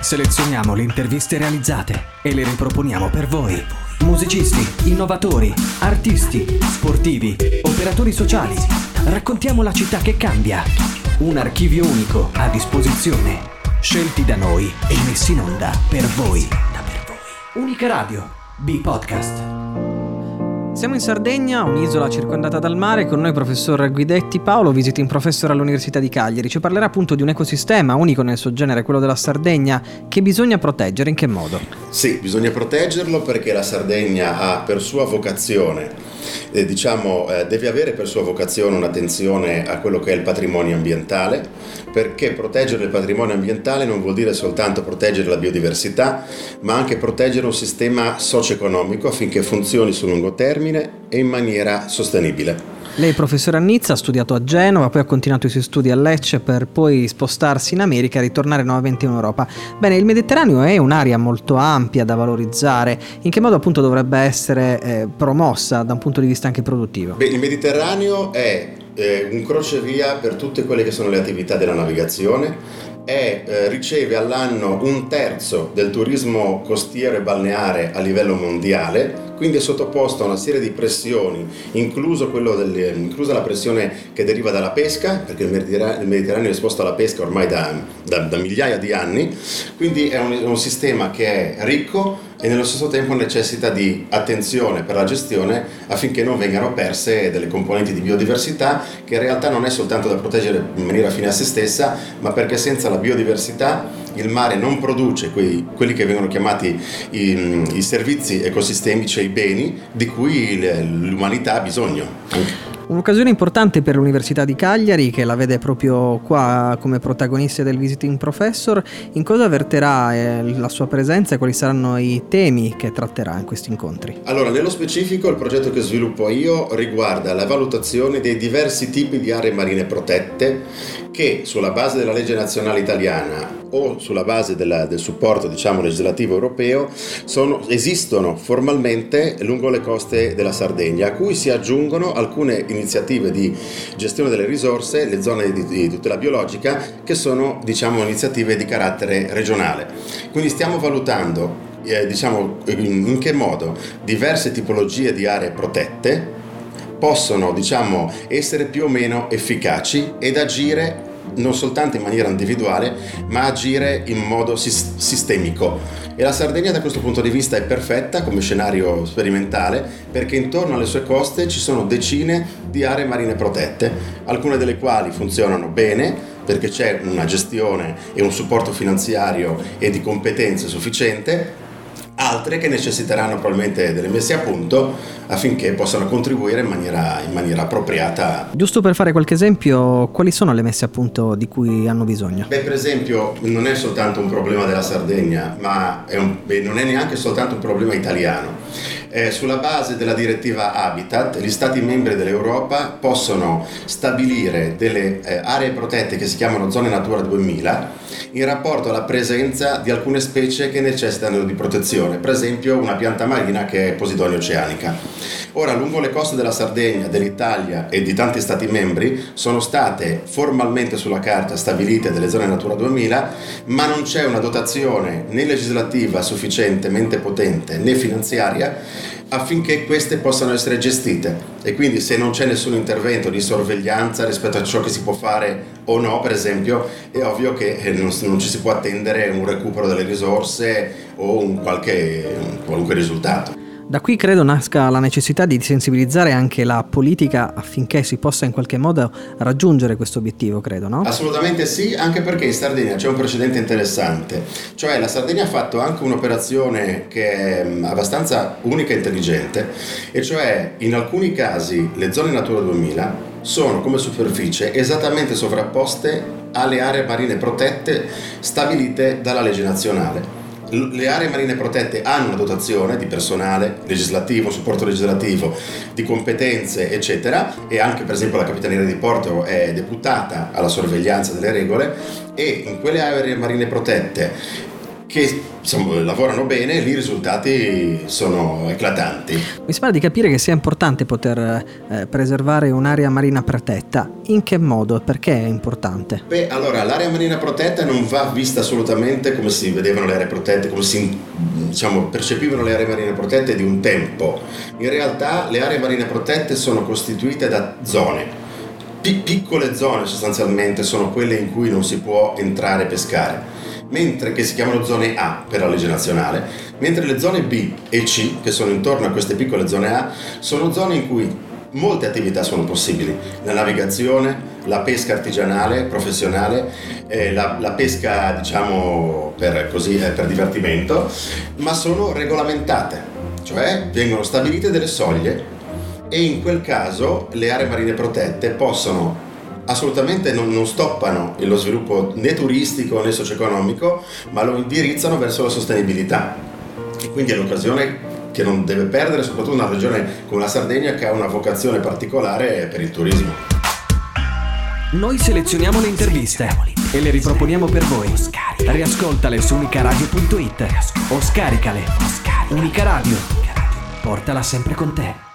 Selezioniamo le interviste realizzate e le riproponiamo per voi. Musicisti, innovatori, artisti, sportivi, operatori sociali. Raccontiamo la città che cambia. Un archivio unico a disposizione. Scelti da noi e messi in onda per voi. Unica Radio, B-Podcast. Siamo in Sardegna, un'isola circondata dal mare, con noi professor Guidetti Paolo, visiting professor all'Università di Cagliari. Ci parlerà appunto di un ecosistema unico nel suo genere, quello della Sardegna, che bisogna proteggere. In che modo? Sì, bisogna proteggerlo perché la Sardegna ha per sua vocazione, deve avere per sua vocazione un'attenzione a quello che è il patrimonio ambientale, perché proteggere il patrimonio ambientale non vuol dire soltanto proteggere la biodiversità, ma anche proteggere un sistema socio-economico affinché funzioni sul lungo termine e in maniera sostenibile. Lei, professore a Nizza, ha studiato a Genova, poi ha continuato i suoi studi a Lecce per poi spostarsi in America e ritornare nuovamente in Europa. Bene, il Mediterraneo è un'area molto ampia da valorizzare. In che modo appunto dovrebbe essere promossa da un punto di vista anche produttivo? Il Mediterraneo è un crocevia per tutte quelle che sono le attività della navigazione. Riceve all'anno 1/3 del turismo costiero e balneare a livello mondiale, quindi è sottoposto a una serie di pressioni, inclusa la pressione che deriva dalla pesca, perché il Mediterraneo è esposto alla pesca ormai da migliaia di anni, quindi è un sistema che è ricco e nello stesso tempo necessita di attenzione per la gestione affinché non vengano perse delle componenti di biodiversità, che in realtà non è soltanto da proteggere in maniera fine a se stessa, ma perché senza la biodiversità il mare non produce quelli che vengono chiamati i servizi ecosistemici e i beni di cui l'umanità ha bisogno. Un'occasione importante per l'Università di Cagliari, che la vede proprio qua come protagonista del Visiting Professor. In cosa verterà la sua presenza e quali saranno i temi che tratterà in questi incontri? Allora, nello specifico il progetto che sviluppo io riguarda la valutazione dei diversi tipi di aree marine protette che sulla base della legge nazionale italiana o sulla base del supporto legislativo europeo esistono formalmente lungo le coste della Sardegna, a cui si aggiungono alcune iniziative di gestione delle risorse, le zone di tutela biologica, che sono iniziative di carattere regionale. Quindi stiamo valutando in che modo diverse tipologie di aree protette possono essere più o meno efficaci ed agire non soltanto in maniera individuale, ma agire in modo sistemico. E la Sardegna da questo punto di vista è perfetta come scenario sperimentale, perché intorno alle sue coste ci sono decine di aree marine protette, alcune delle quali funzionano bene perché c'è una gestione e un supporto finanziario e di competenze sufficiente, altre che necessiteranno probabilmente delle messe a punto affinché possano contribuire in maniera appropriata. Giusto per fare qualche esempio, quali sono le messe a punto di cui hanno bisogno? Per esempio, non è soltanto un problema della Sardegna, ma non è neanche soltanto un problema italiano. Sulla base della direttiva Habitat, gli Stati membri dell'Europa possono stabilire delle aree protette che si chiamano zone Natura 2000 in rapporto alla presenza di alcune specie che necessitano di protezione, per esempio una pianta marina che è Posidonia oceanica. Ora, lungo le coste della Sardegna, dell'Italia e di tanti Stati membri sono state formalmente sulla carta stabilite delle zone Natura 2000, ma non c'è una dotazione né legislativa sufficientemente potente né finanziaria affinché queste possano essere gestite, e quindi se non c'è nessun intervento di sorveglianza rispetto a ciò che si può fare o no, per esempio, è ovvio che non ci si può attendere un recupero delle risorse o un qualunque risultato. Da qui credo nasca la necessità di sensibilizzare anche la politica affinché si possa in qualche modo raggiungere questo obiettivo, credo, no? Assolutamente sì, anche perché in Sardegna c'è un precedente interessante, cioè la Sardegna ha fatto anche un'operazione che è abbastanza unica e intelligente, e cioè in alcuni casi le zone Natura 2000 sono come superficie esattamente sovrapposte alle aree marine protette stabilite dalla legge nazionale. Le aree marine protette hanno una dotazione di personale legislativo, supporto legislativo, di competenze, eccetera, e anche per esempio la Capitaneria di Porto è deputata alla sorveglianza delle regole, e in quelle aree marine protette che lavorano bene, lì i risultati sono eclatanti. Mi sembra di capire che sia importante poter preservare un'area marina protetta. In che modo e perché è importante? Beh, allora, l'area marina protetta non va vista assolutamente come si vedevano le aree protette, come si percepivano le aree marine protette di un tempo. In realtà le aree marine protette sono costituite da zone. Piccole zone sostanzialmente sono quelle in cui non si può entrare e pescare, mentre che si chiamano zone A per la legge nazionale, mentre le zone B e C, che sono intorno a queste piccole zone A, sono zone in cui molte attività sono possibili: la navigazione, la pesca artigianale, professionale, la pesca per divertimento, ma sono regolamentate, cioè vengono stabilite delle soglie, e in quel caso le aree marine protette possono assolutamente non stoppano lo sviluppo né turistico né socio-economico, ma lo indirizzano verso la sostenibilità. E quindi è l'occasione che non deve perdere, soprattutto una regione come la Sardegna, che ha una vocazione particolare per il turismo. Noi selezioniamo le interviste e le riproponiamo per voi. Riascoltale su unicaradio.it o scaricale. Unica Radio, portala sempre con te.